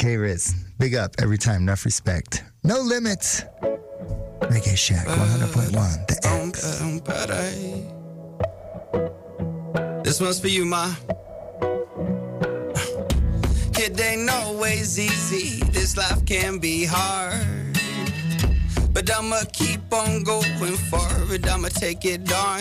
K-Riz. Big up every time, enough respect. No limits. Reggae Shack 100.1, the X. This one's for you, ma. It ain't always easy, this life can be hard. But I'ma keep on going forward, I'ma take it on.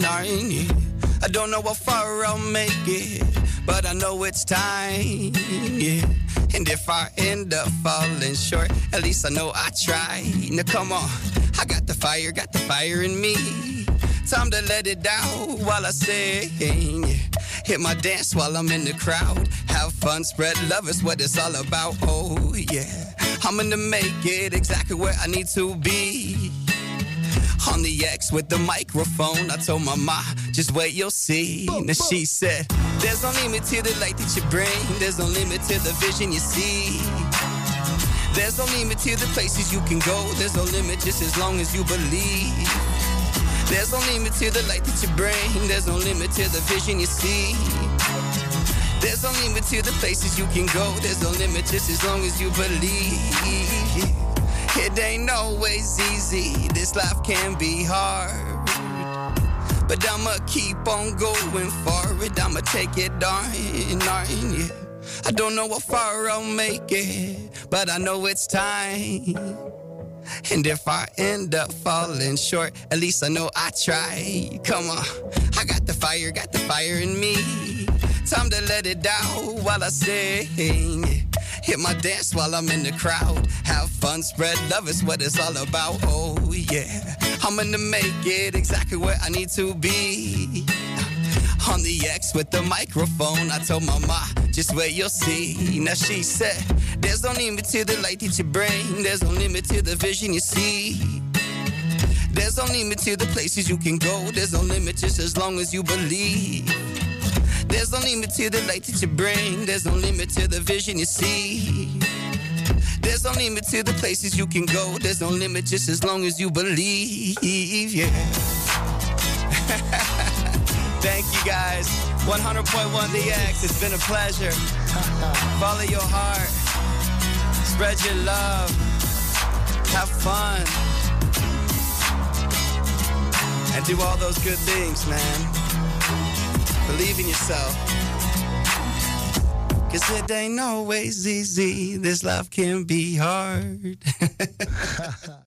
I don't know how far I'll make it, but I know it's time, yeah. And if I end up falling short, at least I know I tried. Now come on, I got the fire in me. Time to let it out while I sing, yeah. Hit my dance while I'm in the crowd. Have fun, spread love is what it's all about, oh yeah. I'm gonna make it exactly where I need to be. On the X with the microphone, I told my ma, just wait, you'll see. Now she said, there's no limit to the light that you bring. There's no limit to the vision you see. There's no limit to the places you can go. There's no limit just as long as you believe. There's no limit to the light that you bring. There's no limit to the vision you see. There's no limit to the places you can go. There's no limit just as long as you believe. It ain't always easy, this life can be hard. But I'ma keep on going forward, I'ma take it on, yeah. I don't know how far I'll make it, but I know it's time. And if I end up falling short, at least I know I tried. Come on, I got the fire in me. Time to let it out while I sing. Hit my dance while I'm in the crowd. Have fun, spread love is what it's all about, oh yeah. I'm gonna make it exactly where I need to be. On the X with the microphone, I told my ma, just wait, you'll see. Now she said, there's no limit to the light that you bring. There's no limit to the vision you see. There's no limit to the places you can go. There's no limit just as long as you believe. There's no limit to the light that you bring. There's no limit to the vision you see. There's no limit to the places you can go. There's no limit just as long as you believe, yeah. Thank you guys. 100.1 The X. It's been a pleasure. Follow your heart. Spread your love. Have fun. And do all those good things, man. Believe in yourself. 'Cause it ain't always easy. This life can be hard.